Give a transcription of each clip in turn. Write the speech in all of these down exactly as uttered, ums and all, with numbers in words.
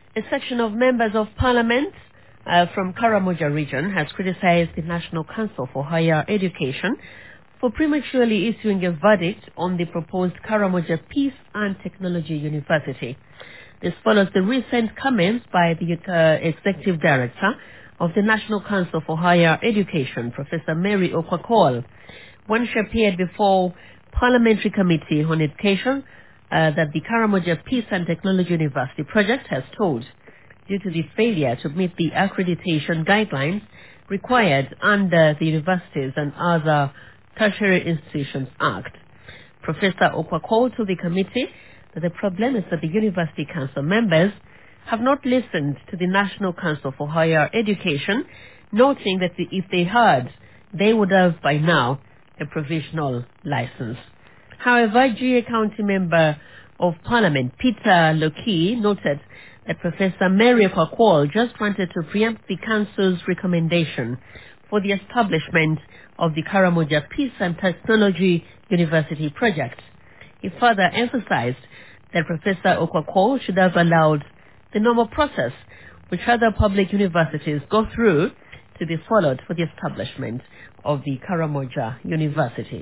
A section of members of parliament uh, from Karamoja region has criticized the National Council for Higher Education for prematurely issuing a verdict on the proposed Karamoja Peace and Technology University. This follows the recent comments by the uh, Executive Director of the National Council for Higher Education, Professor Mary Okwakwol, when she appeared before Parliamentary Committee on Education uh, that the Karamoja Peace and Technology University project has stalled due to the failure to meet the accreditation guidelines required under the Universities and Other Tertiary Institutions Act. Professor Okwakwol told the committee that the problem is that the University Council members have not listened to the National Council for Higher Education, noting that the, if they had, they would have by now a provisional license. However, G A County Member of Parliament Peter Loki noted that Professor Mary Okwakwol just wanted to preempt the Council's recommendation for the establishment of the Karamoja Peace and Technology University project. He further emphasized that Professor Okwakwol should have allowed the normal process which other public universities go through to be followed for the establishment of the Karamoja University.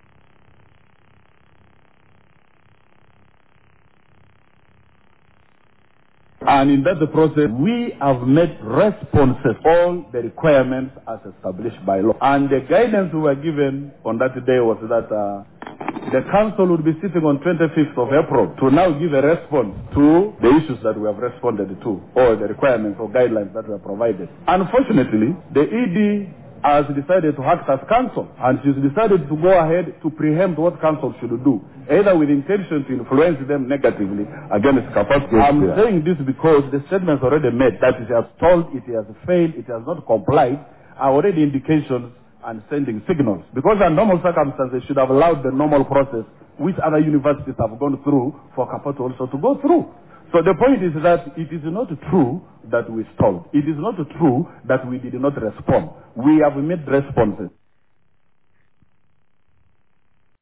And in that process, we have made responses all the requirements as established by law. And the guidance we were given on that day was that uh, the council would be sitting on twenty-fifth of April to now give a response to the issues that we have responded to, or the requirements or guidelines that were provided. Unfortunately, the E D has decided to act as council, and she's decided to go ahead to preempt what council should do, either with intention to influence them negatively against capacity. I'm yeah. saying this because the statements already made that it has stalled, it has failed, it has not complied, are already indications and sending signals. Because under normal circumstances, should have allowed the normal process which other universities have gone through for Kapato also to go through. So the point is that it is not true that we stalled. It is not true that we did not respond. We have made responses.